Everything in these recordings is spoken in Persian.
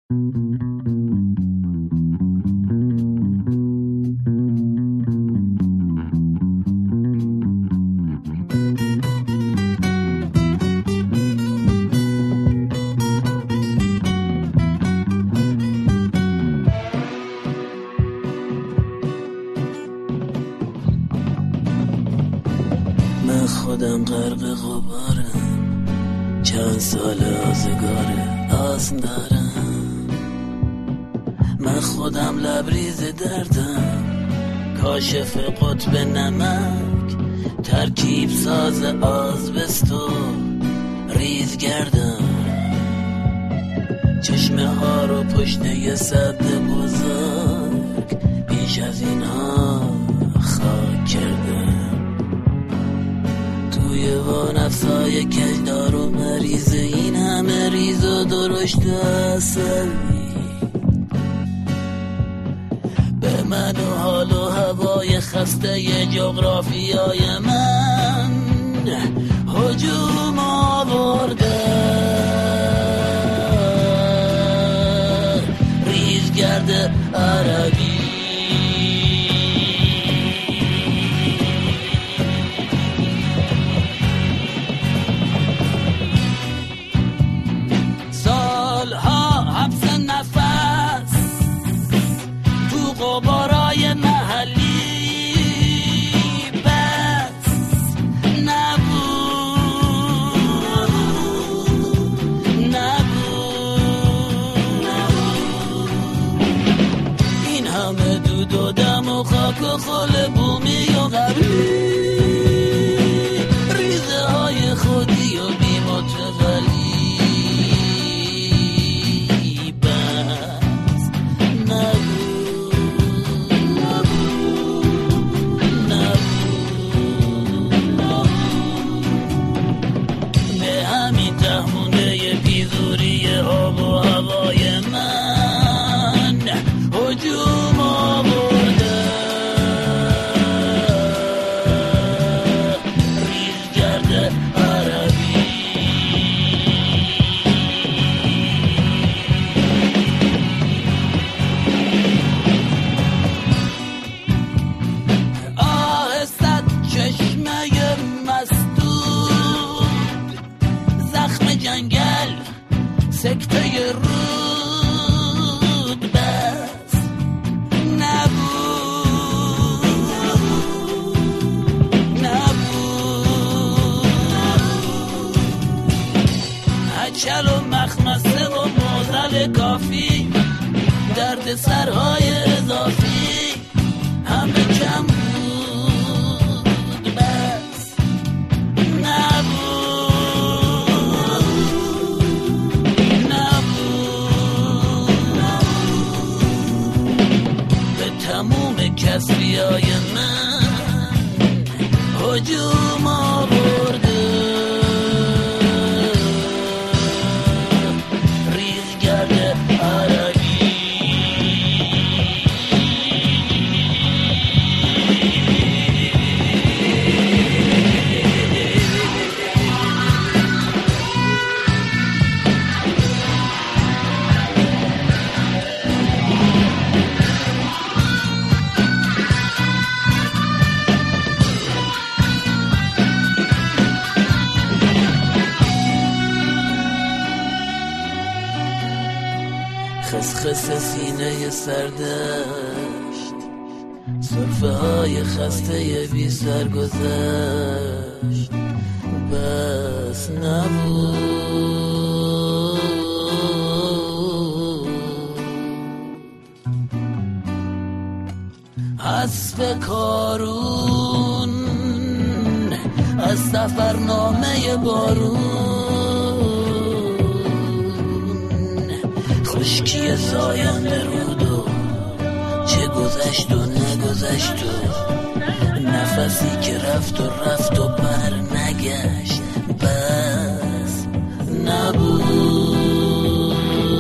من خودم غرق غبارم، چند سال آزگاره آس دارم. من خودم لبریز دردم، کاشف قطب نمک، ترکیب ساز آزبستو ریز گردم. چشمه ها رو پشت یه سد بزرگ بیش از اینها خاک کردم. توی با نفسای کجدار و مریض، این همه ریز و درشت عصبی به من و حال و هوای خسته جغرافیای من هجوم آورده. ریزگرد عربی غبارای محلی بس نبود. این همه دود و دم و خاک و خل بومی و غربی، ریزه های خودی و بی متولی بس نبود. آب و هوای من هجوم آورده. ریزگرد عربی آهستت چشمه مسدود، زخم جنگل سکته رود بس نبود. هچل و مخمسه و موزل کافی، درد سرهای اضافی همه کم بود بس نبود. کسبیای من هجوم آورده. ریزگرد عربی خسخس سینه سردشت، صرفه های خسته بی سرگذشت بس نبود. حسب کارون از سفرنامه بارون، خشکی ساینده رودو چه گذشت و نگذشت و نفسی که رفت و بر نگشت بس نبود.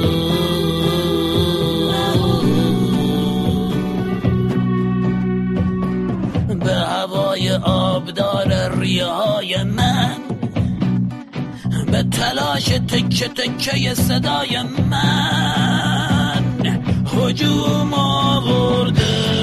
به هوای آبدار ریه های من، به تلاش تکه تکه صدای من هجوم آورده